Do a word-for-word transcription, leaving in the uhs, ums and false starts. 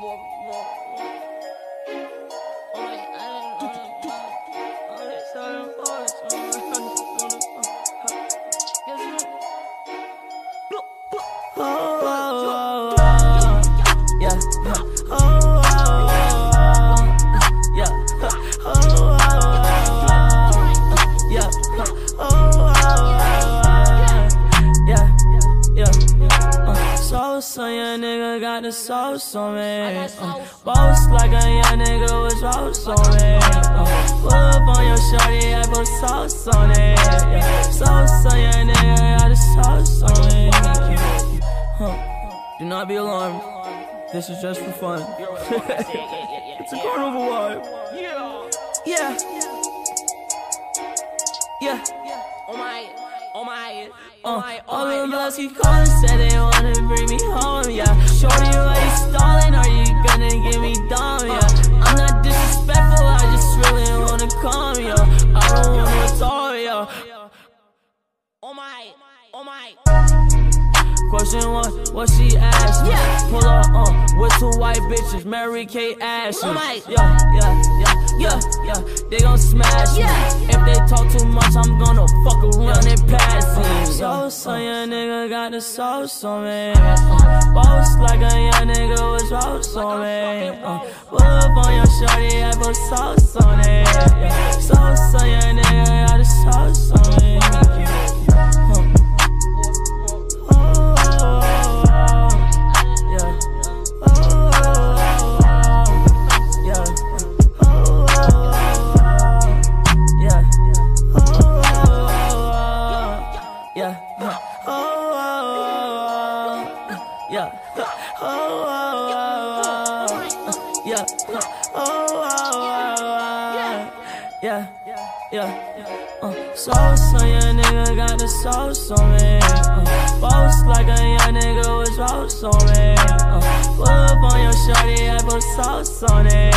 So young nigga got the sauce on me. Uh, boss like a young nigga with sauce on me. Uh, pull up on your shorty, I put sauce on it. Yeah. Sauce on young nigga got the sauce on me. Huh. Do not be alarmed. This is just for fun. It's a carnival vibe. Yeah. Yeah. Oh my. Oh my, oh my, uh, all the blogs keep calling, said they wanna bring me home, yeah. Shorty, why you stalling? Are you gonna give me dumb, yeah? I'm not disrespectful, I just really wanna come, yeah. I don't wanna talk, yeah. Oh my, oh my. Question one, what she asked me? Yeah. Pull up, uh, with two white bitches, Mary Kate Ashley. Oh my. Yeah, yeah, yeah, yeah, yeah. They gon' smash yeah. me. If they talk too much, I'm gonna fuck around and pass me. Sauce on your nigga, got the sauce on me. Uh, boss like a young nigga with sauce on me. Uh, pull up on your shorty, I put sauce on it. Yeah. Sauce on your nigga, got the sauce on me. Yeah, oh, oh, oh, yeah, oh, oh, oh, yeah, oh, oh, yeah, yeah, uh, sauce on your nigga, got the sauce on me, uh, boss like a young nigga with sauce on me, uh, pull up on your shorty, I put sauce on it.